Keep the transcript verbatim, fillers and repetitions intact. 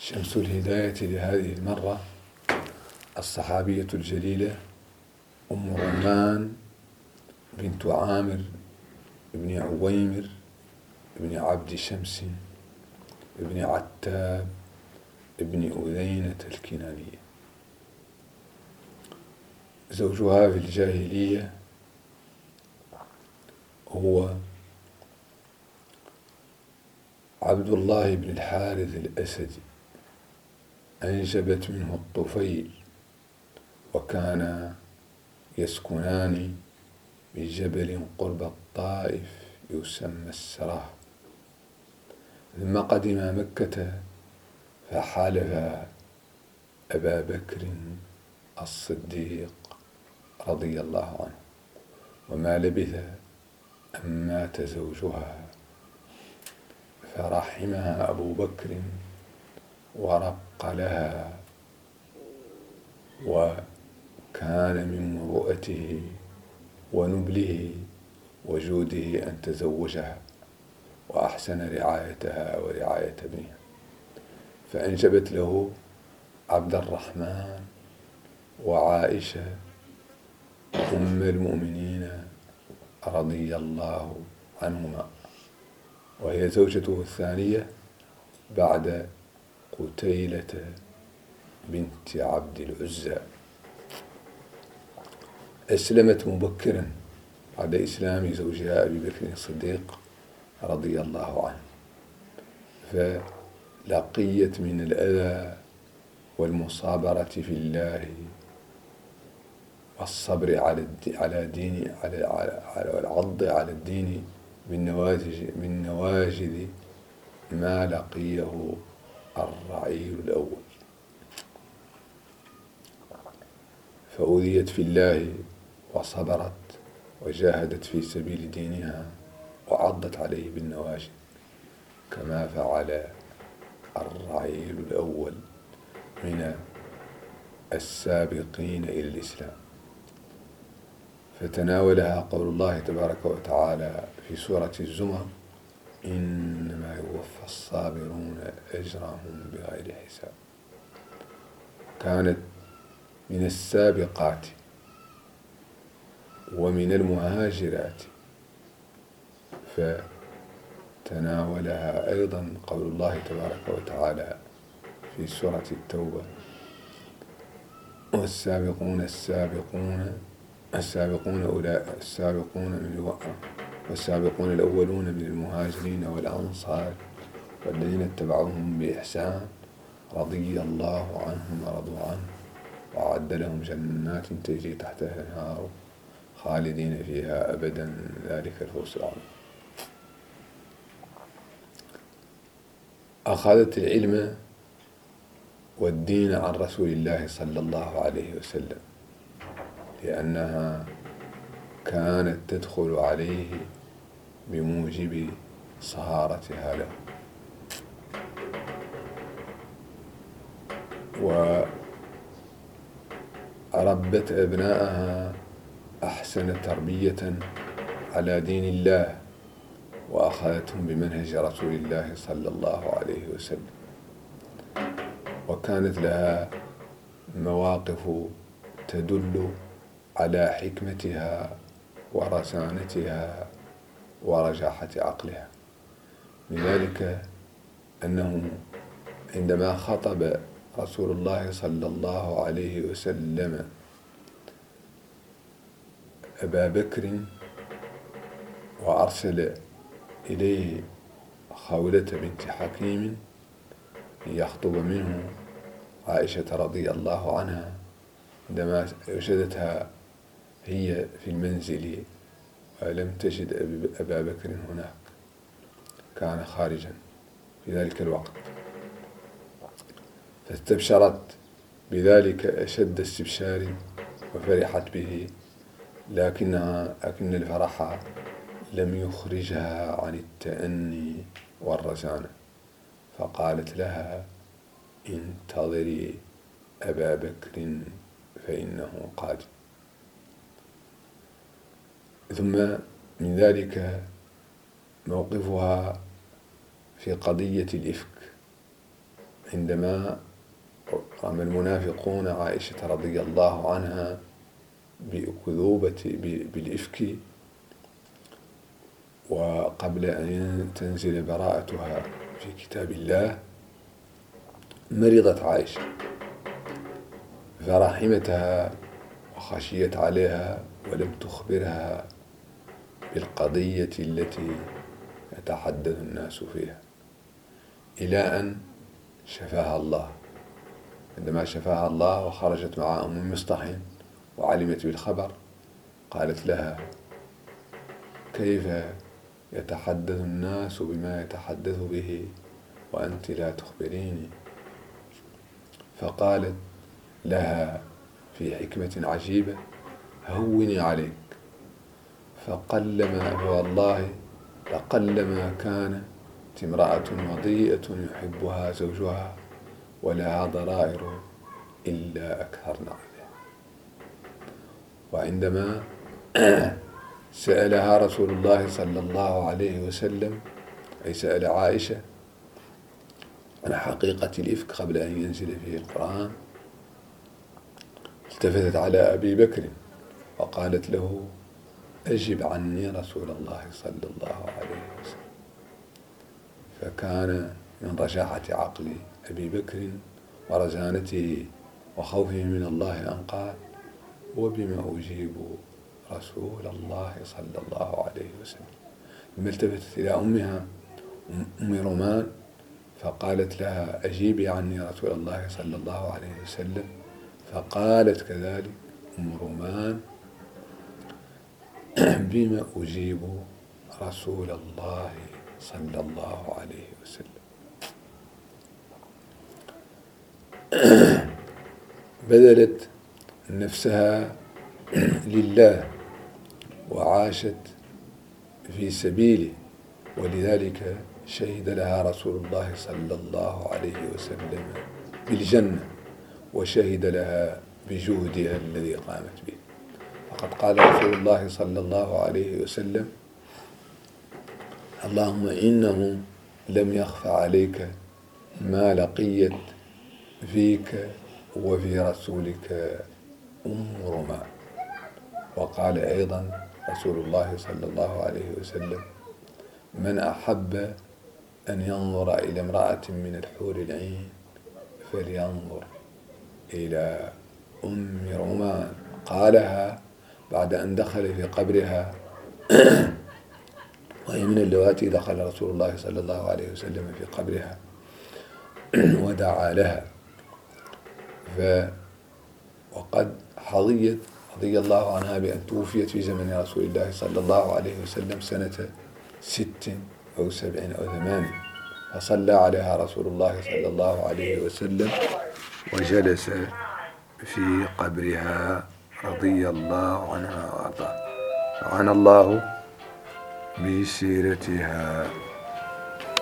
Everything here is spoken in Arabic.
شمس الهداية لهذه المرة الصحابية الجليلة أم رومان بنت عامر بن عويمر بن عبد شمس بن عتاب بن أذينة الكنانية. زوجها في الجاهلية هو عبد الله بن الحارث الأسدي، أنجبت منه الطفيل، وكانا يسكنان بجبل قرب الطائف يسمى السراه. ثم قدما مكة فحالفا أبا بكر الصديق رضي الله عنه، وما لبث أن مات زوجها، فرحمها أبو بكر ورق لها، وكان من مروءته ونبله وجوده أن تزوجها وأحسن رعايتها ورعاية ابنها، فأنجبت له عبد الرحمن وعائشة أم المؤمنين رضي الله عنهما، وهي زوجته الثانية بعد قتيلة بنت عبد العزى. أسلمت مبكرا بعد إسلام زوجها أبي بكر الصديق رضي الله عنه، فلقيت من الأذى والمصابرة في الله والصبر على على دين على على العض على الدين من نواجذ من نواجذ ما لقيه الرعيل الأول، فأوذيت في الله وصبرت وجاهدت في سبيل دينها وعضت عليه بالنواجذ كما فعل الرعيل الأول من السابقين إلى الإسلام. فتناولها قول الله تبارك وتعالى في سورة الزمر: إنما يوفى الصابرون أجرهم بغير حساب. كانت من السابقات ومن المهاجرات، فتناولها أيضا قول الله تبارك وتعالى في سورة التوبة: والسابقون السابقون السابقون أولئك السابقون من والسابقون الأولون من المهاجرين والأنصار والذين اتبعوهم بإحسان رضي الله عنهم ورضوا عنه وأعد لهم جنات تجري تحتها الأنهار خالدين فيها أبدا ذلك الفوز العظيم. أخذت العلم والدين عن رسول الله صلى الله عليه وسلم، لأنها كانت تدخل عليه بموجب صهارتها له، وربت أبناءها أحسن تربية على دين الله، وأخذتهم بمنهج رسول الله صلى الله عليه وسلم، وكانت لها مواقف تدل على حكمتها ورزانتها ورجاحة عقلها. من ذلك أنه عندما خطب رسول الله صلى الله عليه وسلم أبا بكر وأرسل إليه خولة بنت حكيم ليخطب منه عائشة رضي الله عنها، عندما وجدتها هي في المنزل ولم تجد أبا بكر هناك، كان خارجا في ذلك الوقت، فاستبشرت بذلك أشد استبشار وفرحت به، لكنها لكن الفرح لم يخرجها عن التأني والرزانة، فقالت لها: انتظري أبا بكر فإنه قادم. ثم من ذلك موقفها في قضية الإفك عندما رمى المنافقون عائشة رضي الله عنها بأكذوبة بالإفك، وقبل أن تنزل براءتها في كتاب الله مرضت عائشة فرحمتها وخشيت عليها ولم تخبرها بالقضية التي يتحدث الناس فيها، إلى أن شفاها الله. عندما شفاها الله وخرجت مع أم مصطح وعلمت بالخبر قالت لها: كيف يتحدث الناس بما يتحدث به وأنت لا تخبريني؟ فقالت لها في حكمة عجيبة: هوني عليك، فقلما والله لقلما كانت امرأة وضيئة يحبها زوجها ولها ضرائر إلا أكثرن عليها. وعندما سألها رسول الله صلى الله عليه وسلم، أي سأل عائشة عن حقيقة الإفك قبل أن ينزل فيه القرآن، التفتت على أبي بكر وقالت له: أجب عني رسول الله صلى الله عليه وسلم. فكان من رشاحة عقل أبي بكر ورزانته وخوفه من الله أن قال: وبما أجيب رسول الله صلى الله عليه وسلم. ثم التفتت إلى أمها أم رومان فقالت لها: أجيبي عني رسول الله صلى الله عليه وسلم. فقالت كذلك أم رومان: بما أجيب رسول الله صلى الله عليه وسلم. بذلت نفسها لله وعاشت في سبيله، ولذلك شهد لها رسول الله صلى الله عليه وسلم بالجنة، وشهد لها بجهدها الذي قامت به. فقد قال رسول الله صلى الله عليه وسلم: اللهم إنه لم يخف عليك ما لقيت فيك وفي رسولك أم رومان. وقال أيضا رسول الله صلى الله عليه وسلم: من أحب أن ينظر إلى امرأة من الحور العين فلينظر إلى أم رومان. قالها بعد أن دخل في قبرها، وهي من اللواتي دخل رسول الله صلى الله عليه وسلم في قبرها ودعا لها. ف وقد حظيت رضي الله عنها بأن توفيت في زمن رسول الله صلى الله عليه وسلم سنة ست أو سبع أو ثمان، فصلى عليها رسول الله صلى الله عليه وسلم وجلس في قبرها رضي الله عنها وأرضاها. وعن الله بسيرتها.